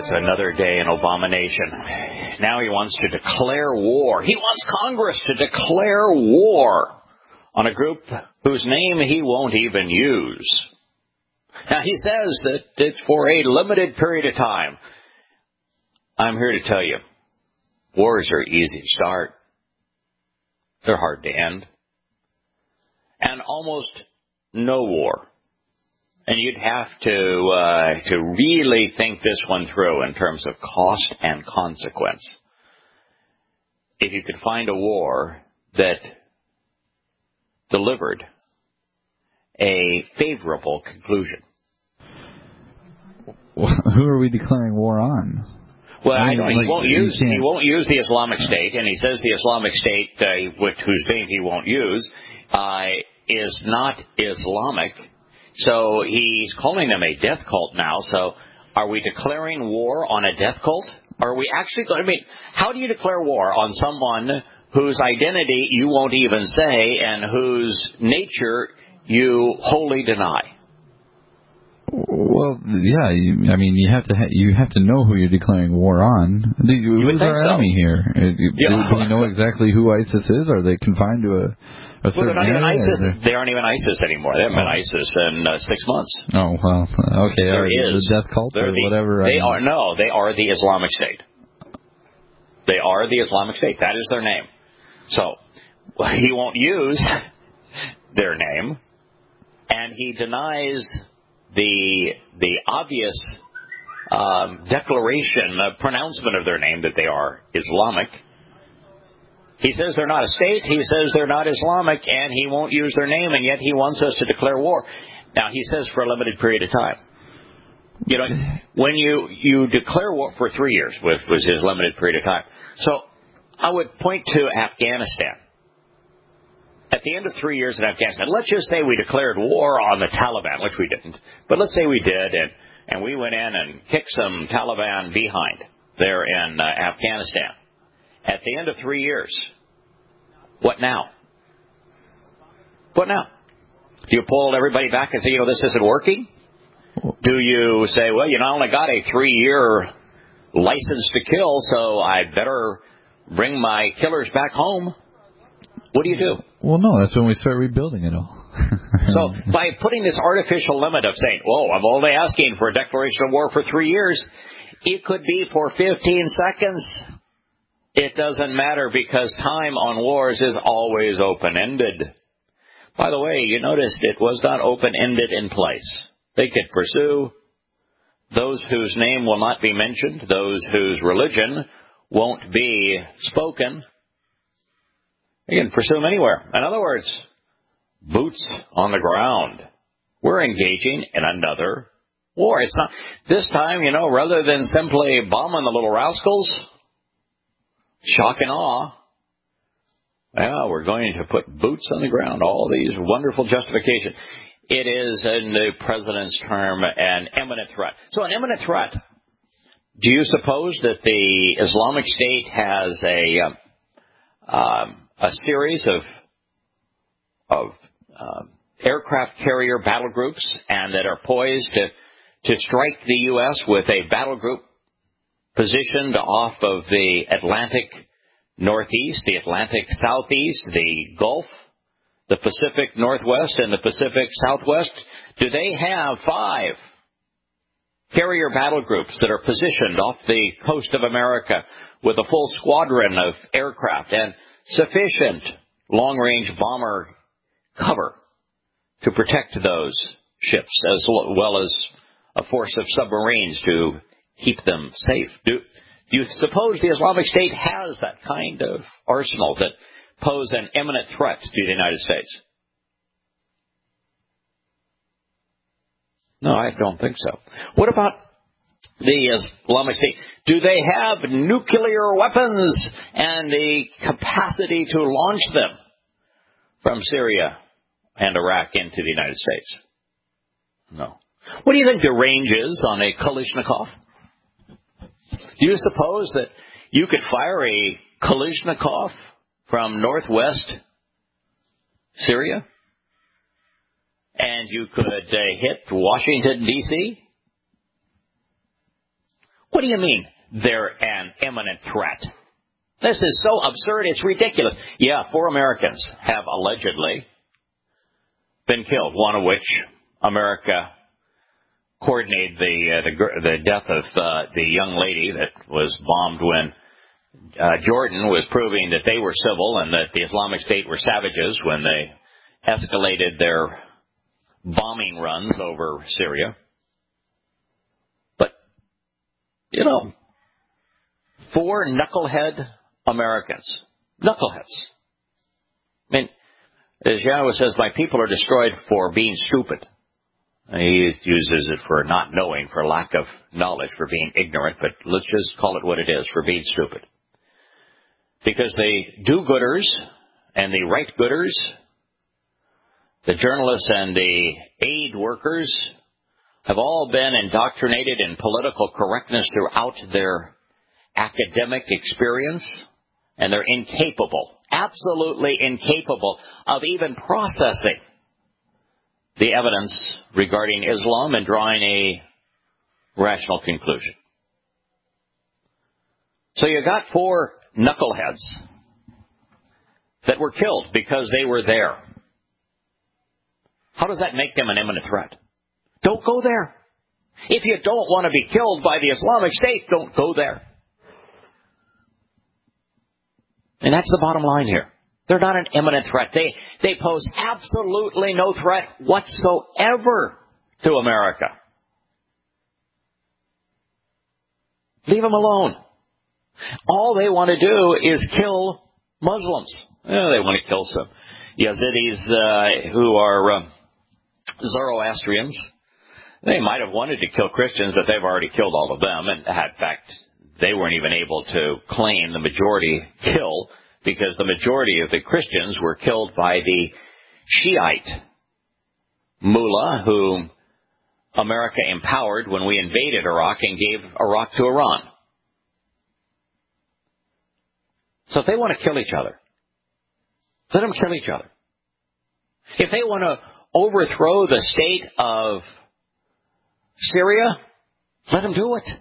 it's another day in Abomination. Now he wants to declare war. He wants Congress to declare war on a group whose name he won't even use. Now, he says that it's for a limited period of time. I'm here to tell you, wars are easy to start. They're hard to end. And almost no war. And you'd have to really think this one through in terms of cost and consequence. If you could find a war that delivered a favorable conclusion. Who are we declaring war on? Well, I know he won't use the Islamic State, and he says the Islamic State, whose name he won't use, is not Islamic. So he's calling them a death cult now. So are we declaring war on a death cult? Are we actually going to how do you declare war on someone whose identity you won't even say and whose nature you wholly deny? Well, yeah, you have to know who you're declaring war on. Who's our enemy here? Do we know exactly who ISIS is? Are they confined to a certain area? They aren't even ISIS anymore. They haven't been ISIS in 6 months. Oh, well, okay. There is the death cult or whatever. They are the Islamic State. They are the Islamic State. That is their name. So he won't use their name, and he denies the obvious declaration, pronouncement of their name that they are Islamic. He says they're not a state. He says they're not Islamic, and he won't use their name, and yet he wants us to declare war. Now, he says for a limited period of time. You know, when you declare war for 3 years, was his limited period of time. So I would point to Afghanistan. At the end of 3 years in Afghanistan, let's just say we declared war on the Taliban, which we didn't. But let's say we did, and we went in and kicked some Taliban behind there in Afghanistan. At the end of 3 years, what now? What now? Do you pull everybody back and say, this isn't working? Do you say, well, I only got a 3-year license to kill, so I'd better bring my killers back home? What do you do? Well, no, that's when we start rebuilding it all. So by putting this artificial limit of saying, I'm only asking for a declaration of war for 3 years, it could be for 15 seconds. It doesn't matter because time on wars is always open-ended. By the way, you noticed it was not open-ended in place. They could pursue those whose name will not be mentioned, those whose religion won't be spoken. They can pursue them anywhere. In other words, boots on the ground. We're engaging in another war. It's not this time, rather than simply bombing the little rascals, shock and awe. Well, we're going to put boots on the ground. All these wonderful justifications. It is, in the president's term, an imminent threat. So an imminent threat. Do you suppose that the Islamic State has a series of aircraft carrier battle groups and that are poised to strike the U.S. with a battle group positioned off of the Atlantic Northeast, the Atlantic Southeast, the Gulf, the Pacific Northwest, and the Pacific Southwest? Do they have 5 carrier battle groups that are positioned off the coast of America with a full squadron of aircraft and sufficient long-range bomber cover to protect those ships, as well as a force of submarines to keep them safe? Do you suppose the Islamic State has that kind of arsenal that pose an imminent threat to the United States? No, I don't think so. What about the Islamic State? Do they have nuclear weapons and the capacity to launch them from Syria and Iraq into the United States? No. What do you think the range is on a Kalashnikov? Do you suppose that you could fire a Kalashnikov from northwest Syria and you could hit Washington, D.C.? What do you mean they're an imminent threat? This is so absurd, it's ridiculous. Yeah, 4 Americans have allegedly been killed, one of which America coordinated the death of the young lady that was bombed when Jordan was proving that they were civil and that the Islamic State were savages when they escalated their bombing runs over Syria. But, 4 knucklehead Americans. Knuckleheads. I mean, as Yahweh says, my people are destroyed for being stupid. He uses it for not knowing, for lack of knowledge, for being ignorant, but let's just call it what it is, for being stupid. Because the do-gooders and the right-gooders, the journalists and the aid workers, have all been indoctrinated in political correctness throughout their academic experience, and they're incapable, absolutely incapable, of even processing the evidence regarding Islam and drawing a rational conclusion. So you got 4 knuckleheads that were killed because they were there. How does that make them an imminent threat? Don't go there. If you don't want to be killed by the Islamic State, don't go there. And that's the bottom line here. They're not an imminent threat. They pose absolutely no threat whatsoever to America. Leave them alone. All they want to do is kill Muslims. They want to kill some Yazidis who are Zoroastrians. They might have wanted to kill Christians, but they've already killed all of them. And in fact, they weren't even able to claim the majority kill, because the majority of the Christians were killed by the Shiite mullah whom America empowered when we invaded Iraq and gave Iraq to Iran. So if they want to kill each other, let them kill each other. If they want to overthrow the state of Syria, let them do it.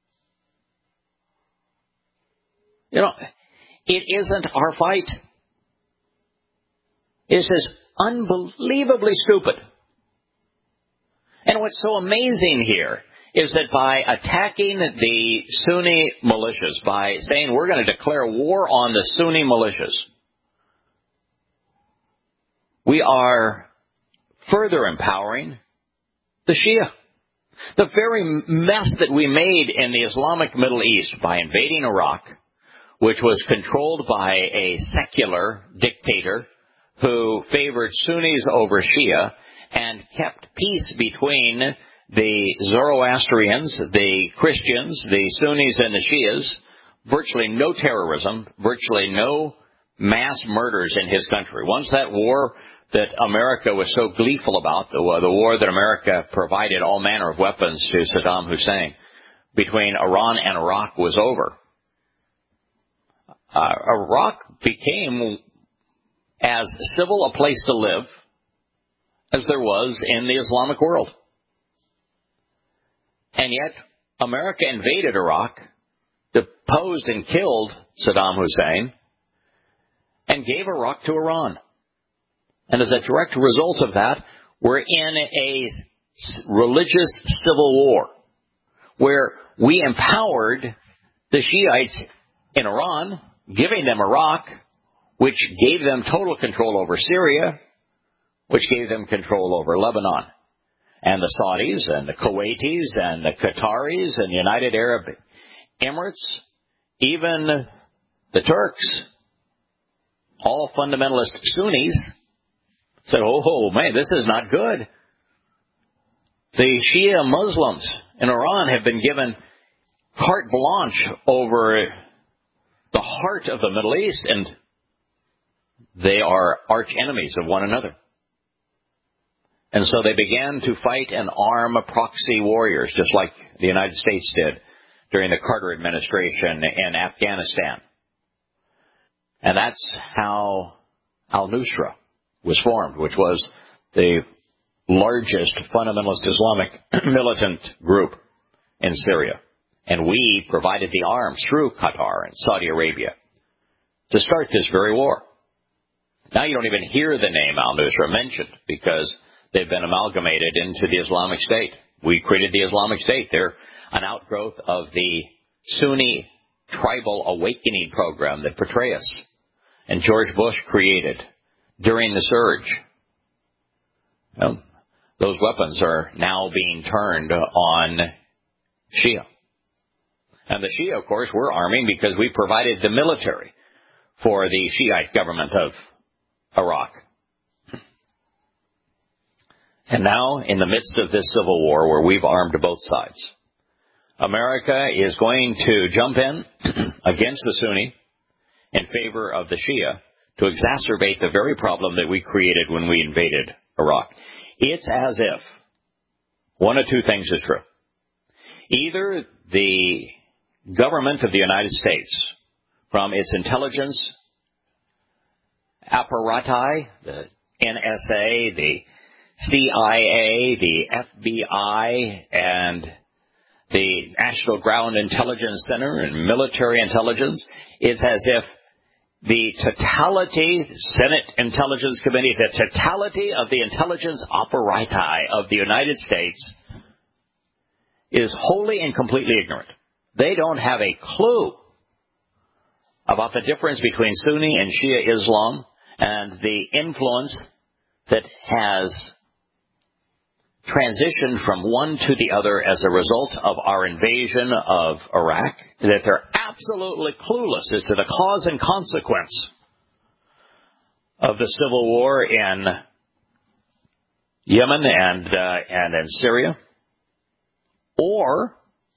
It isn't our fight. It's just unbelievably stupid. And what's so amazing here is that by attacking the Sunni militias, by saying we're going to declare war on the Sunni militias, we are further empowering the Shia. The very mess that we made in the Islamic Middle East by invading Iraq, which was controlled by a secular dictator who favored Sunnis over Shia and kept peace between the Zoroastrians, the Christians, the Sunnis, and the Shias. Virtually no terrorism, virtually no mass murders in his country. Once that war that America was so gleeful about, the war that America provided all manner of weapons to Saddam Hussein between Iran and Iraq was over, Iraq became as civil a place to live as there was in the Islamic world. And yet, America invaded Iraq, deposed and killed Saddam Hussein, and gave Iraq to Iran. And as a direct result of that, we're in a religious civil war where we empowered the Shiites in Iran, giving them Iraq, which gave them total control over Syria, which gave them control over Lebanon. And the Saudis and the Kuwaitis and the Qataris and the United Arab Emirates, even the Turks, all fundamentalist Sunnis, said, oh man, this is not good. The Shia Muslims in Iran have been given carte blanche over the heart of the Middle East, and they are arch enemies of one another. And so they began to fight and arm proxy warriors, just like the United States did during the Carter administration in Afghanistan. And that's how al-Nusra was formed, which was the largest fundamentalist Islamic militant group in Syria. And we provided the arms through Qatar and Saudi Arabia to start this very war. Now you don't even hear the name al-Nusra mentioned because they've been amalgamated into the Islamic State. We created the Islamic State. They're an outgrowth of the Sunni tribal awakening program that Petraeus and George Bush created during the surge. Well, those weapons are now being turned on Shia. And the Shia, of course, we're arming because we provided the military for the Shiite government of Iraq. And now, in the midst of this civil war where we've armed both sides, America is going to jump in against the Sunni in favor of the Shia to exacerbate the very problem that we created when we invaded Iraq. It's as if one of two things is true. Either the government of the United States, from its intelligence apparati, the NSA, the CIA, the FBI, and the National Ground Intelligence Center and military intelligence, it's as if the totality, Senate Intelligence Committee, the totality of the intelligence apparati of the United States is wholly and completely ignorant. They don't have a clue about the difference between Sunni and Shia Islam and the influence that has transitioned from one to the other as a result of our invasion of Iraq, that they're absolutely clueless as to the cause and consequence of the civil war in Yemen and in Syria. Or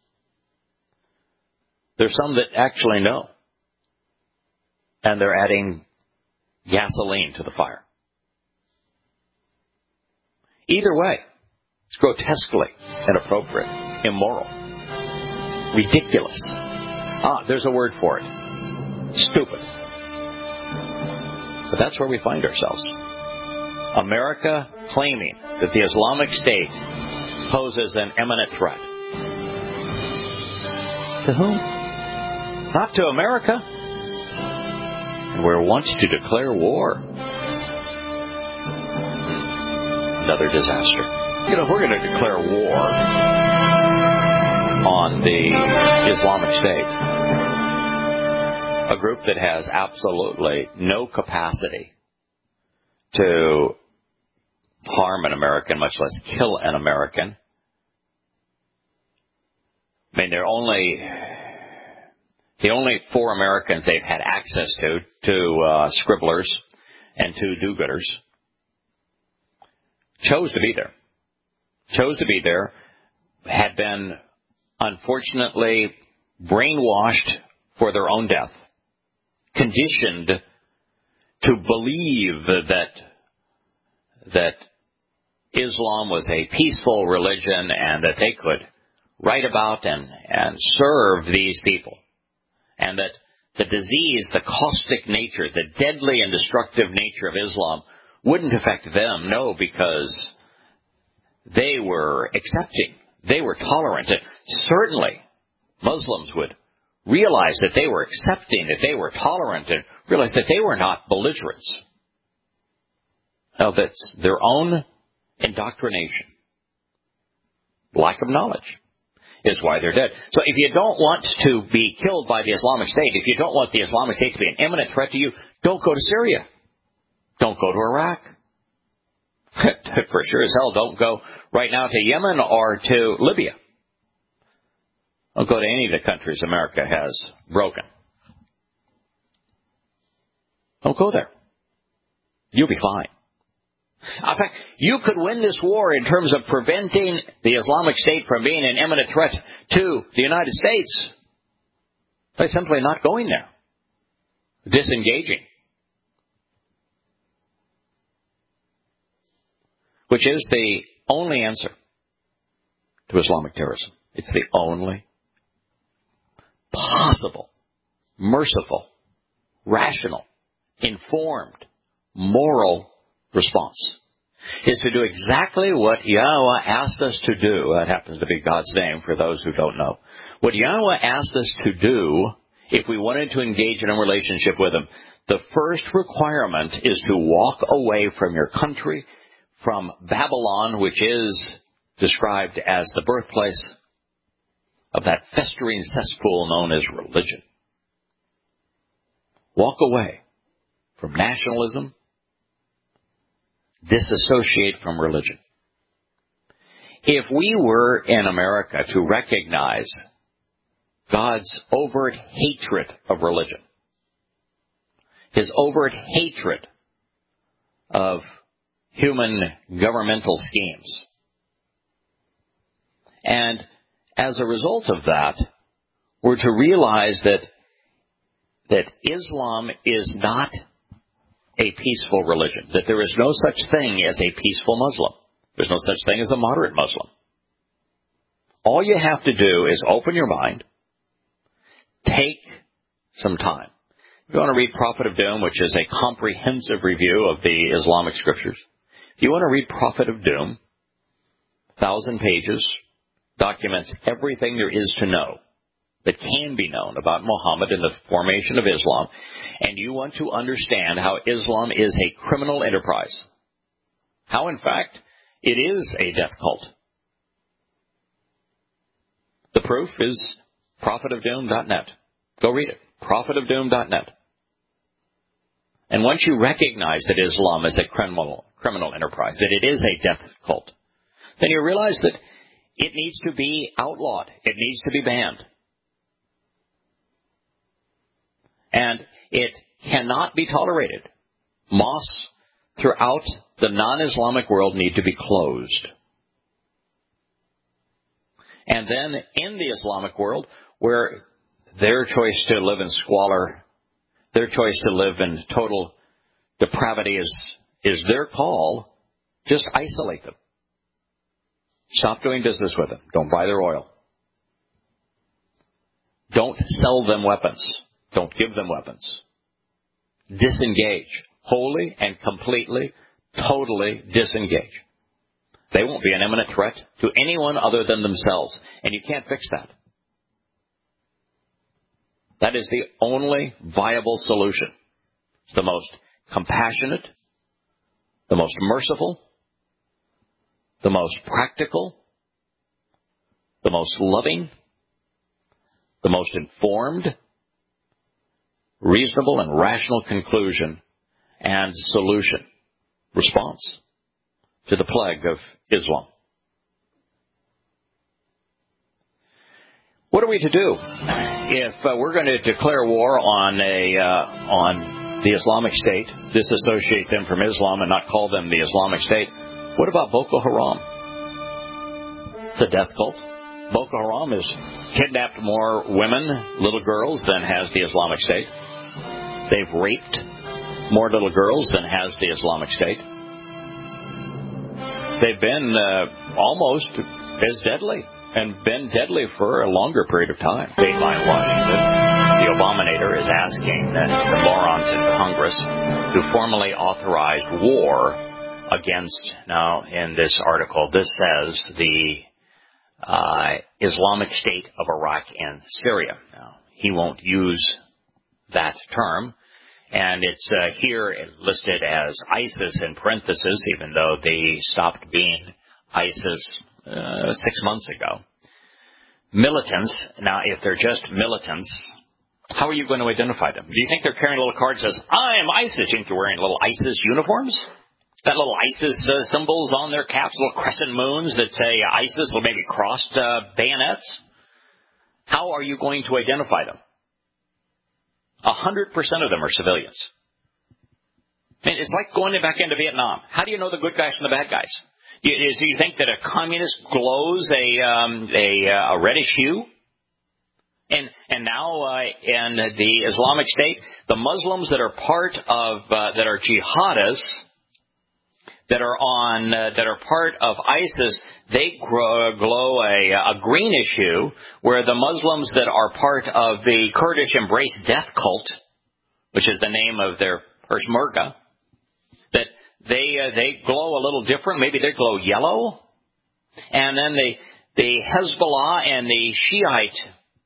there's some that actually know, and they're adding gasoline to the fire. Either way, it's grotesquely inappropriate, immoral, ridiculous. There's a word for it. Stupid. But that's where we find ourselves. America claiming that the Islamic State poses an imminent threat. To whom? Not to America. And we're wants to declare war. Another disaster. You know, if we're going to declare war on the Islamic State, a group that has absolutely no capacity to harm an American, much less kill an American. I mean, the only four Americans they've had access to scribblers and two do-gooders, chose to be there, had been unfortunately brainwashed for their own death, conditioned to believe that Islam was a peaceful religion and that they could write about and serve these people, and that the disease, the caustic nature, the deadly and destructive nature of Islam wouldn't affect them. No, because they were accepting. They were tolerant. Certainly, Muslims would realize that they were accepting, that they were tolerant, and realize that they were not belligerents. Now, that's their own indoctrination. Lack of knowledge is why they're dead. So if you don't want to be killed by the Islamic State, if you don't want the Islamic State to be an imminent threat to you, don't go to Syria. Don't go to Iraq. For sure as hell, don't go right now to Yemen or to Libya. Don't go to any of the countries America has broken. Don't go there. You'll be fine. In fact, you could win this war in terms of preventing the Islamic State from being an imminent threat to the United States by simply not going there, disengaging, which is the only answer to Islamic terrorism. It's the only possible, merciful, rational, informed, moral response is to do exactly what Yahweh asked us to do. That happens to be God's name for those who don't know. What Yahweh asked us to do, if we wanted to engage in a relationship with Him, the first requirement is to walk away from your country, from Babylon, which is described as the birthplace of that festering cesspool known as religion. Walk away from nationalism. Disassociate from religion. If we were in America to recognize God's overt hatred of religion, His overt hatred of human governmental schemes, and as a result of that, we're to realize that Islam is not a peaceful religion, that there is no such thing as a peaceful Muslim. There's no such thing as a moderate Muslim. All you have to do is open your mind, take some time. If you want to read Prophet of Doom, which is a comprehensive review of the Islamic scriptures, if you want to read Prophet of Doom, 1,000 pages, documents everything there is to know that can be known about Muhammad and the formation of Islam, and you want to understand how Islam is a criminal enterprise, how, in fact, it is a death cult. The proof is prophetofdoom.net. Go read it, prophetofdoom.net. And once you recognize that Islam is a criminal enterprise, that it is a death cult, then you realize that it needs to be outlawed. It needs to be banned. And it cannot be tolerated. Mosques throughout the non-Islamic world need to be closed. And then in the Islamic world, where their choice to live in squalor, their choice to live in total depravity is their call, just isolate them. Stop doing business with them. Don't buy their oil. Don't sell them weapons. Don't give them weapons. Disengage. Wholly and completely, totally disengage. They won't be an imminent threat to anyone other than themselves. And you can't fix that. That is the only viable solution. It's the most compassionate, the most merciful, the most practical, the most loving, the most informed, reasonable and rational conclusion and solution, response to the plague of Islam. What are we to do if we're going to declare war on the Islamic State, disassociate them from Islam and not call them the Islamic State? What about Boko Haram? It's a death cult. Boko Haram has kidnapped more women, little girls, than has the Islamic State. They've raped more little girls than has the Islamic State. They've been almost as deadly and been deadly for a longer period of time. Dateline Washington, the Abominator, is asking the morons in Congress to formally authorize war against, now in this article, this says the Islamic State of Iraq and Syria. Now, he won't use that term, and it's here listed as ISIS in parentheses, even though they stopped being ISIS 6 months ago. Militants, now if they're just militants, how are you going to identify them? Do you think they're carrying a little card that says, I'm ISIS? Do you think they're wearing little ISIS uniforms? Got little ISIS symbols on their caps, little crescent moons that say ISIS, or maybe crossed bayonets? How are you going to identify them? 100% of them are civilians. I mean, it's like going back into Vietnam. How do you know the good guys from the bad guys? Do you think that a communist glows a reddish hue? And now in the Islamic State, the Muslims that are part of that are jihadists, that are part of ISIS, they glow a greenish hue, where the Muslims that are part of the Kurdish Embrace Death Cult, which is the name of their Peshmerga, that they glow a little different. Maybe they glow yellow. And then the Hezbollah and the Shiite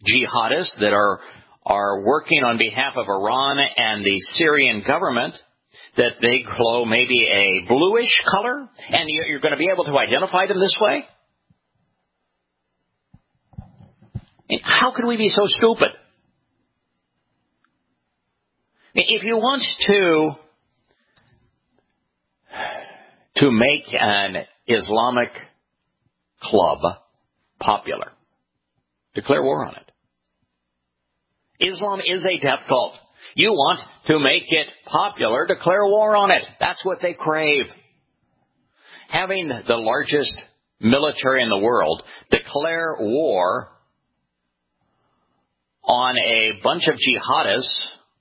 jihadists that are working on behalf of Iran and the Syrian government, that they glow maybe a bluish color, and you're going to be able to identify them this way? How could we be so stupid? If you want to make an Islamic club popular, declare war on it. Islam is a death cult. You want to make it popular, declare war on it. That's what they crave. Having the largest military in the world declare war on a bunch of jihadists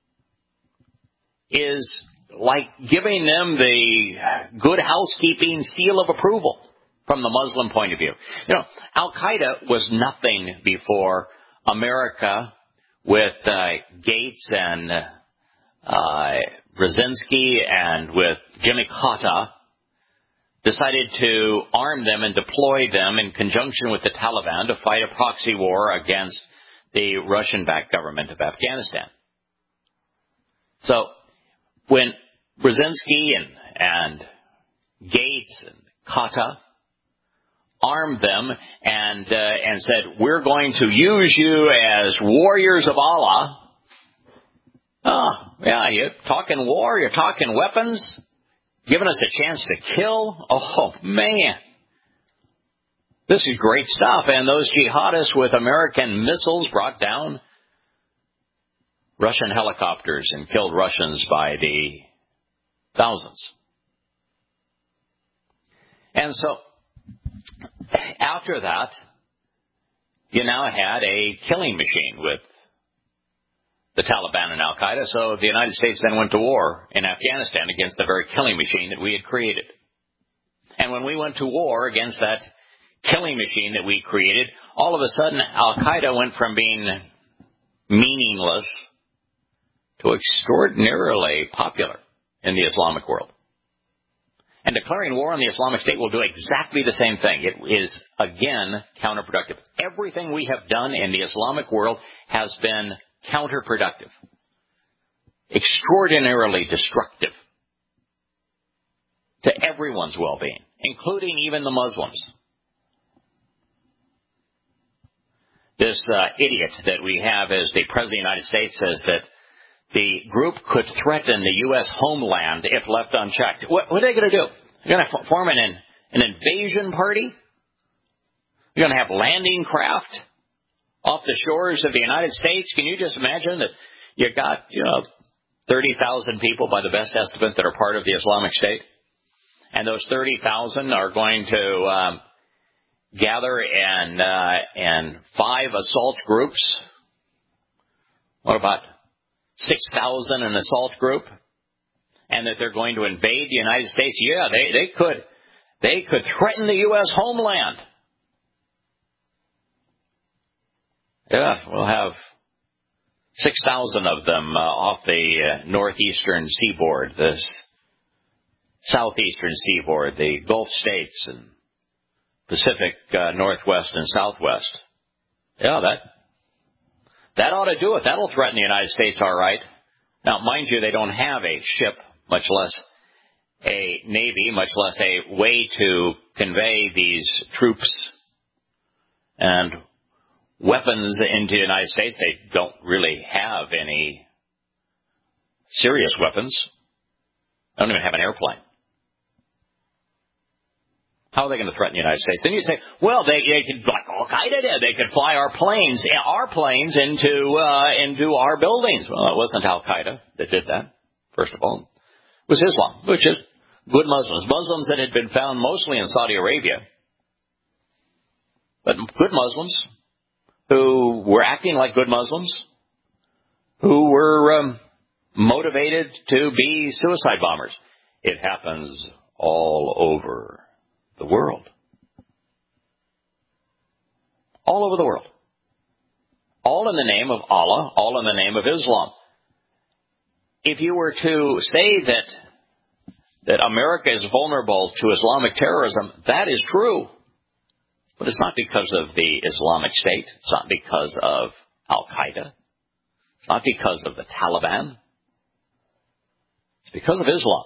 is like giving them the good housekeeping seal of approval from the Muslim point of view. You know, Al-Qaeda was nothing before America with Gates and Brzezinski and with Jimmy Carter decided to arm them and deploy them in conjunction with the Taliban to fight a proxy war against the Russian-backed government of Afghanistan. So when Brzezinski and Gates and Carter armed them and said, we're going to use you as warriors of Allah. Oh, yeah, you're talking war, you're talking weapons, giving us a chance to kill. Oh, man. This is great stuff. And those jihadists with American missiles brought down Russian helicopters and killed Russians by the thousands. And so, after that, you now had a killing machine with the Taliban and Al-Qaeda, so the United States then went to war in Afghanistan against the very killing machine that we had created. And when we went to war against that killing machine that we created, all of a sudden Al-Qaeda went from being meaningless to extraordinarily popular in the Islamic world. And declaring war on the Islamic State will do exactly the same thing. It is, again, counterproductive. Everything we have done in the Islamic world has been counterproductive, extraordinarily destructive to everyone's well-being, including even the Muslims. This idiot that we have as the President of the United States says that the group could threaten the U.S. homeland if left unchecked. What are they going to do? They're going to form an invasion party? You're going to have landing craft off the shores of the United States? Can you just imagine that you got, 30,000 people by the best estimate that are part of the Islamic State? And those 30,000 are going to gather in 5 assault groups. What about 6,000 an assault group? And that they're going to invade the United States? Yeah, they could threaten the U.S. homeland. Yeah, we'll have 6,000 of them off the northeastern seaboard, the southeastern seaboard, the Gulf states, and Pacific Northwest and Southwest. Yeah, that ought to do it. That'll threaten the United States, all right. Now, mind you, they don't have a ship, much less a navy, much less a way to convey these troops and weapons into the United States. They don't really have any serious weapons. They don't even have an airplane. How are they going to threaten the United States? Then you say, well, they could, like Al-Qaeda did, they could fly our planes into our buildings. Well, it wasn't Al-Qaeda that did that, first of all. It was Islam, which is good Muslims. Muslims that had been found mostly in Saudi Arabia. But good Muslims who were acting like good Muslims, who were motivated to be suicide bombers. It happens all over the world. All over the world. All in the name of Allah, all in the name of Islam. If you were to say that America is vulnerable to Islamic terrorism, that is true. But it's not because of the Islamic State. It's not because of Al-Qaeda. It's not because of the Taliban. It's because of Islam.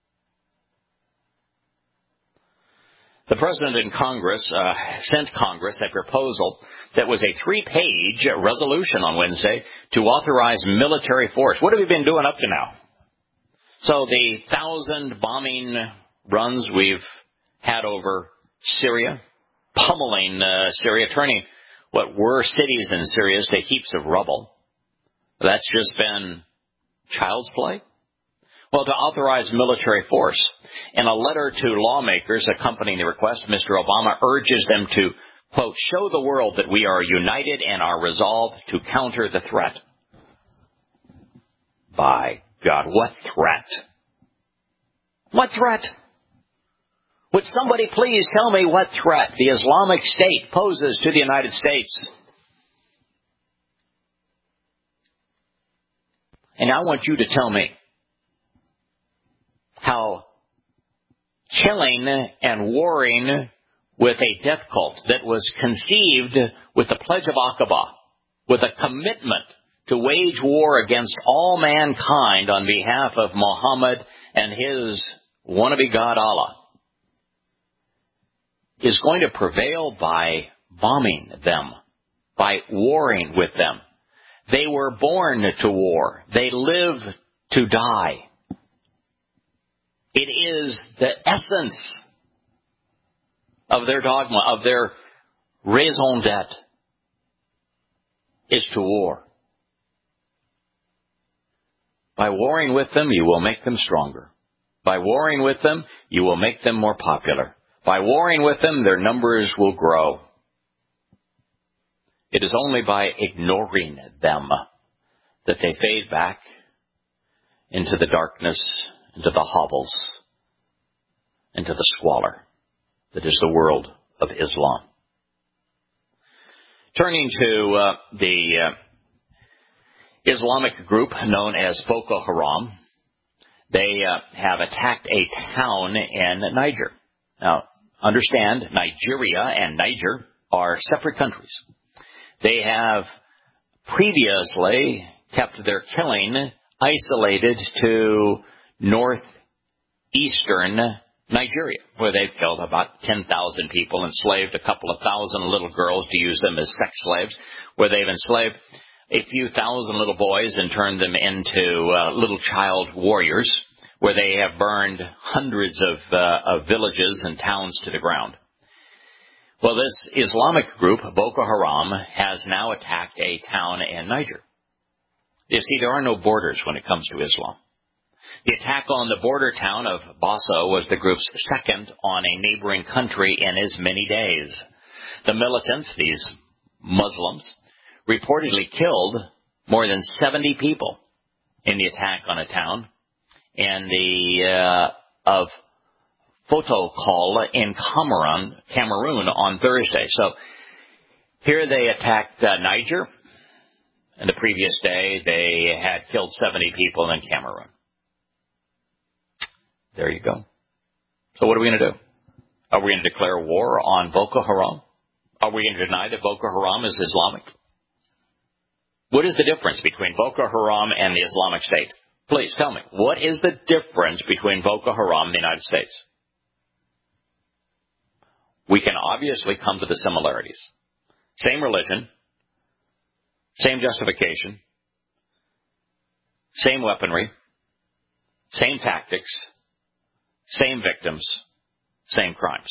The President in Congress sent Congress a proposal that was a 3-page resolution on Wednesday to authorize military force. What have we been doing up to now? So the 1,000 bombing runs we've had over Syria, pummeling Syria, turning what were cities in Syria to heaps of rubble. That's just been child's play? Well, to authorize military force. In a letter to lawmakers accompanying the request, Mr. Obama urges them to, quote, show the world that we are united and are resolved to counter the threat. By God, what threat? What threat? Would somebody please tell me what threat the Islamic State poses to the United States? And I want you to tell me how killing and warring with a death cult that was conceived with the Pledge of Aqaba, with a commitment to wage war against all mankind on behalf of Muhammad and his wannabe God Allah, is going to prevail by bombing them, by warring with them. They were born to war. They live to die. It is the essence of their dogma, of their raison d'etre, is to war. By warring with them, you will make them stronger. By warring with them, you will make them more popular. By warring with them, their numbers will grow. It is only by ignoring them that they fade back into the darkness, into the hovels, into the squalor that is the world of Islam. Turning to the Islamic group known as Boko Haram, they have attacked a town in Niger. Now, understand, Nigeria and Niger are separate countries. They have previously kept their killing isolated to northeastern Nigeria, where they've killed about 10,000 people, enslaved a couple of thousand little girls to use them as sex slaves, where they've enslaved a few thousand little boys and turned them into little child warriors, where they have burned hundreds of villages and towns to the ground. Well, this Islamic group, Boko Haram, has now attacked a town in Niger. You see, there are no borders when it comes to Islam. The attack on the border town of Bosso was the group's second on a neighboring country in as many days. The militants, these Muslims, reportedly killed more than 70 people in the attack on a town in the of Fotokol in Cameroon on Thursday. So here they attacked Niger, and the previous day they had killed 70 people in Cameroon. There you go. So what are we going to do? Are we going to declare war on Boko Haram? Are we going to deny that Boko Haram is Islamic? What is the difference between Boko Haram and the Islamic State? Please tell me. What is the difference between Boko Haram and the United States? We can obviously come to the similarities. Same religion, same justification, same weaponry, same tactics, same victims, same crimes.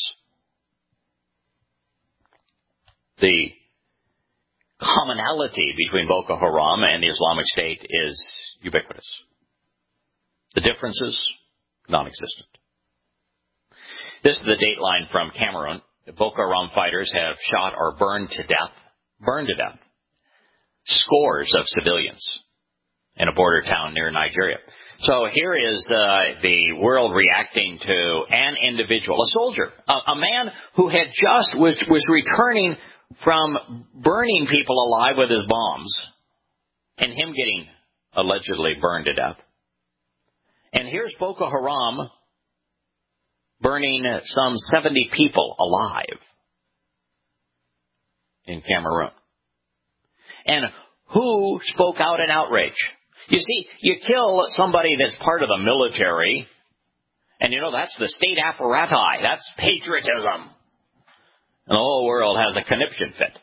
The commonality between Boko Haram and the Islamic State is ubiquitous. The differences, non-existent. This is the dateline from Cameroon. The Boko Haram fighters have shot or burned to death, scores of civilians in a border town near Nigeria. So here is the world reacting to an individual, a soldier, a man who had just was returning from burning people alive with his bombs, and him getting allegedly burned to death. And here's Boko Haram burning some 70 people alive in Cameroon. And Who spoke out in outrage? You see, you kill somebody that's part of the military, and that's the state apparatus. That's patriotism. And the whole world has a conniption fit.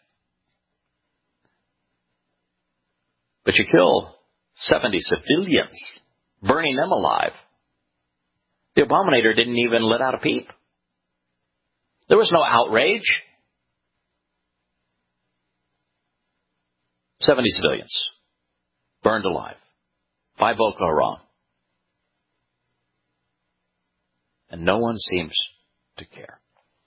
But you kill 70 civilians, burning them alive. The abominator didn't even let out a peep. There was no outrage. 70 civilians burned alive by Boko Haram. And no one seems to care.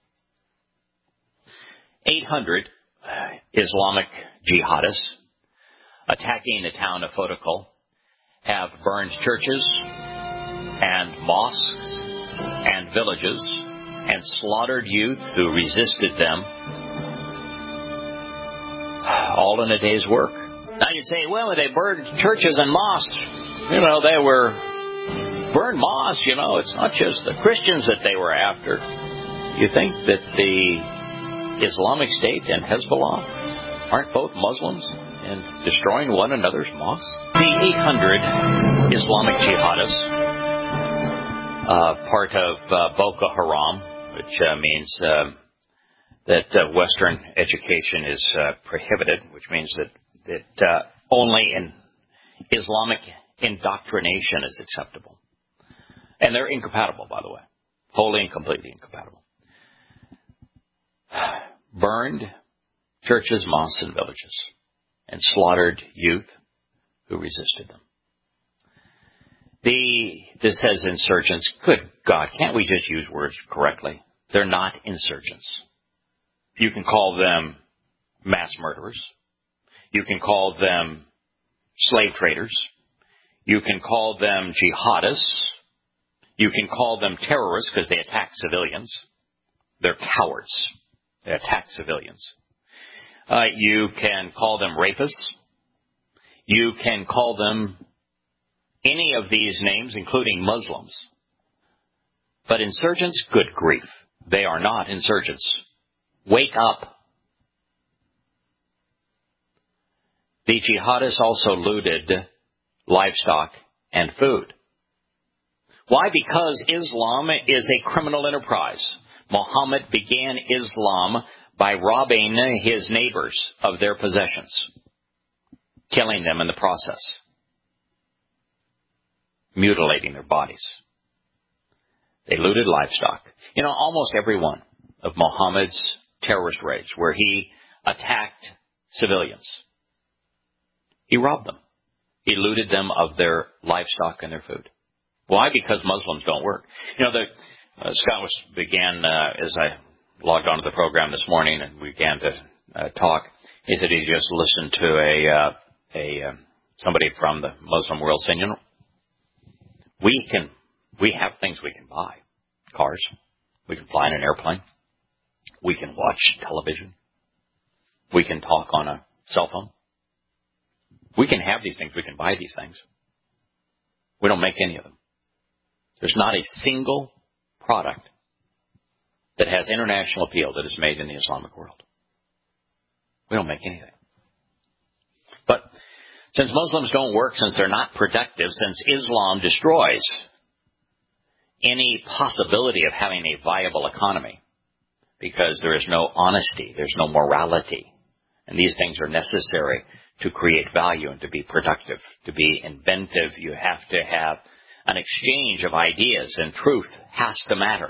800 Islamic jihadists attacking the town of Fotokol have burned churches and mosques and villages and slaughtered youth who resisted them, all in a day's work. Now you'd say, well, they burned churches and mosques. They were burned mosques, It's not just the Christians that they were after. You think that the Islamic State and Hezbollah aren't both Muslims and destroying one another's mosques? The 800 Islamic jihadists, part of Boko Haram, which means that Western education is prohibited, which means that only in Islamic indoctrination is acceptable. And they're incompatible, by the way. Wholly and completely incompatible. Burned churches, mosques, and villages, and slaughtered youth who resisted them. This says insurgents. Good God, can't we just use words correctly? They're not insurgents. You can call them mass murderers. You can call them slave traders. You can call them jihadists. You can call them terrorists because they attack civilians. They're cowards. They attack civilians. You can call them rapists. You can call them any of these names, including Muslims. But insurgents, good grief, they are not insurgents. Wake up. The jihadists also looted livestock and food. Why? Because Islam is a criminal enterprise. Muhammad began Islam by robbing his neighbors of their possessions, killing them in the process, mutilating their bodies. They looted livestock. Almost every one of Muhammad's terrorist raids where he attacked civilians, he robbed them. He looted them of their livestock and their food. Why? Because Muslims don't work. Scott began, as I logged onto the program this morning and we began to talk, he said he just listened to somebody from the Muslim world saying, we have things we can buy. Cars. We can fly in an airplane. We can watch television. We can talk on a cell phone. We can have these things. We can buy these things. We don't make any of them. There's not a single product that has international appeal that is made in the Islamic world. We don't make anything. But since Muslims don't work, since they're not productive, since Islam destroys any possibility of having a viable economy, because there is no honesty, there's no morality, and these things are necessary to create value and to be productive, to be inventive. You have to have an exchange of ideas, and truth has to matter.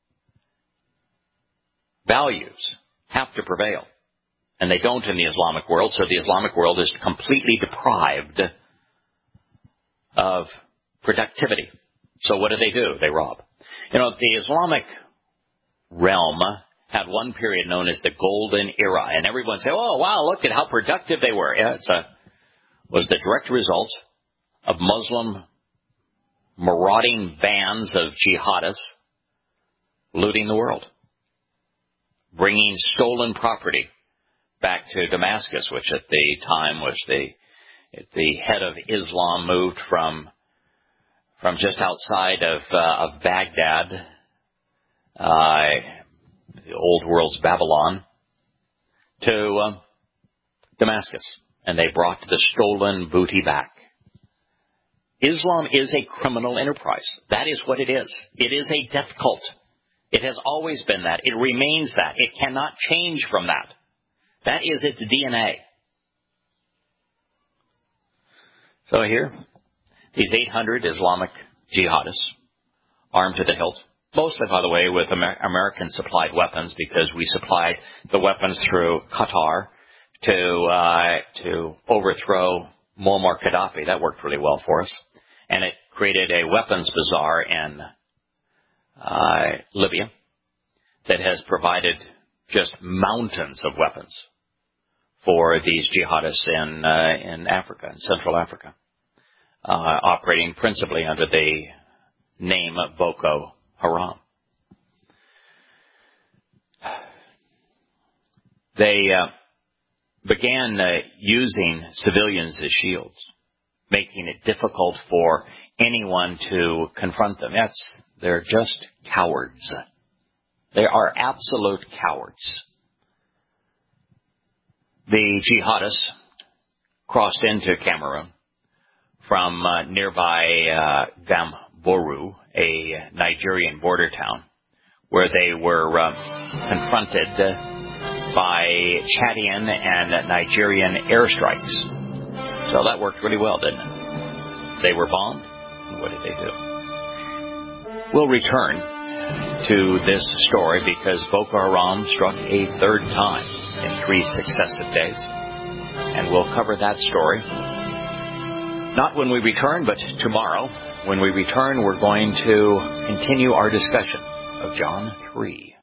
Values have to prevail, and they don't in the Islamic world, so the Islamic world is completely deprived of productivity. So what do? They rob. The Islamic realm had one period known as the Golden Era, and everyone said, oh, wow, look at how productive they were. Yeah, was the direct result of Muslim marauding bands of jihadists looting the world, bringing stolen property back to Damascus, which at the time was the head of Islam, moved from just outside of Baghdad, the old world's Babylon, to Damascus. and they brought the stolen booty back. Islam is a criminal enterprise. That is what it is. It is a death cult. It has always been that. It remains that. It cannot change from that. That is its DNA. So here, these 800 Islamic jihadists, armed to the hilt, mostly, by the way, with American-supplied weapons, because we supplied the weapons through Qatar to overthrow Muammar Gaddafi. That worked really well for us. And it created a weapons bazaar in Libya that has provided just mountains of weapons for these jihadists in Africa, in Central Africa, operating principally under the name Boko Haram. They began using civilians as shields, making it difficult for anyone to confront them. They're just cowards. They are absolute cowards. The jihadists crossed into Cameroon from nearby Gamboru, a Nigerian border town, where they were confronted by Chadian and Nigerian airstrikes. So that worked really well, didn't it? They were bombed. And what did they do? We'll return to this story because Boko Haram struck a third time in 3 successive days. And we'll cover that story. Not when we return, but tomorrow. When we return, we're going to continue our discussion of John 3.